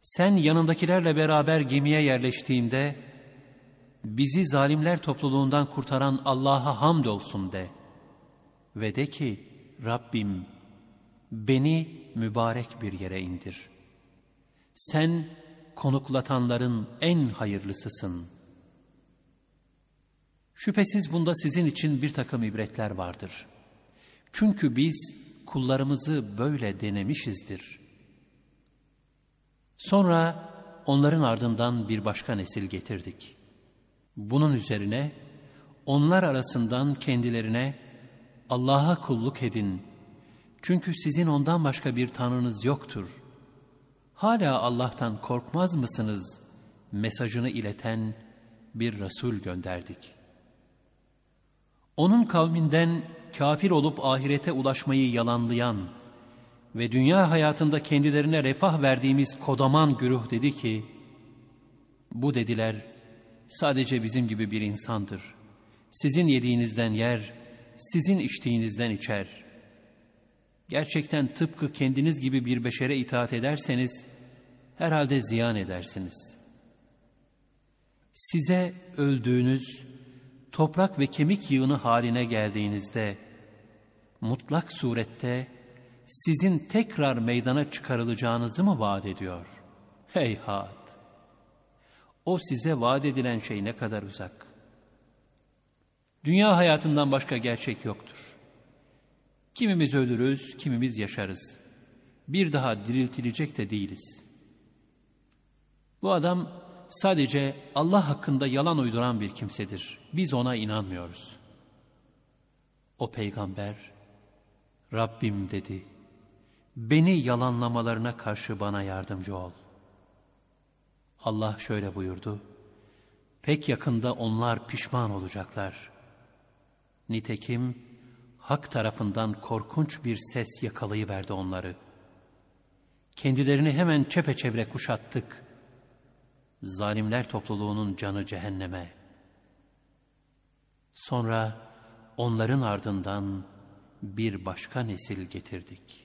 Sen yanındakilerle beraber gemiye yerleştiğinde, bizi zalimler topluluğundan kurtaran Allah'a hamdolsun de. Ve de ki, Rabbim, beni mübarek bir yere indir. Sen konuklatanların en hayırlısısın. Şüphesiz bunda sizin için bir takım ibretler vardır. Çünkü biz kullarımızı böyle denemişizdir. Sonra onların ardından bir başka nesil getirdik. Bunun üzerine onlar arasından kendilerine Allah'a kulluk edin. Çünkü sizin ondan başka bir tanrınız yoktur. Hala Allah'tan korkmaz mısınız? Mesajını ileten bir Resul gönderdik. Onun kavminden kafir olup ahirete ulaşmayı yalanlayan ve dünya hayatında kendilerine refah verdiğimiz kodaman güruh dedi ki, bu dediler, sadece bizim gibi bir insandır. Sizin yediğinizden yer, sizin içtiğinizden içer. Gerçekten tıpkı kendiniz gibi bir beşere itaat ederseniz, herhalde ziyan edersiniz. Size öldüğünüz, toprak ve kemik yığını haline geldiğinizde, mutlak surette sizin tekrar meydana çıkarılacağınızı mı vaat ediyor? Heyhat! O size vaat edilen şey ne kadar uzak. Dünya hayatından başka gerçek yoktur. Kimimiz ölürüz, kimimiz yaşarız. Bir daha diriltilecek de değiliz. Bu adam sadece Allah hakkında yalan uyduran bir kimsedir. Biz ona inanmıyoruz. O peygamber, Rabbim dedi, beni yalanlamalarına karşı bana yardımcı ol. Allah şöyle buyurdu, pek yakında onlar pişman olacaklar. Nitekim hak tarafından korkunç bir ses yakalayıverdi onları. Kendilerini hemen çepeçevre kuşattık. Zalimler topluluğunun canı cehenneme. Sonra onların ardından bir başka nesil getirdik.